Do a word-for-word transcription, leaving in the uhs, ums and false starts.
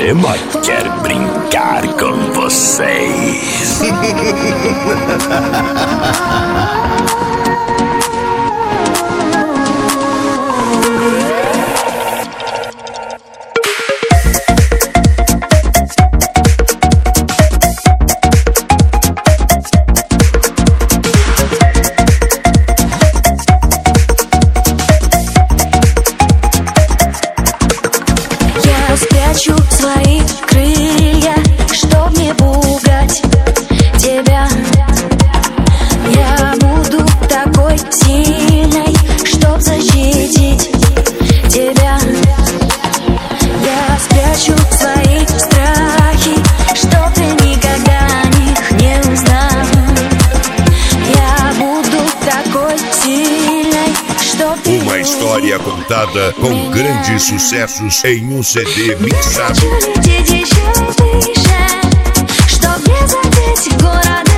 Moema quer brincar com vocês. Спрячу свои крылья, чтоб не пугать тебя. Я буду такой сильной, чтоб защитить тебя. Я спрячу свои страхи, чтоб ты никогда о них не uznал. Я буду такой sильной, чтоб ты... Uma história contada com grandes sucessos em um C D mixado. Хочу лететь еще выше, чтоб не задеть города.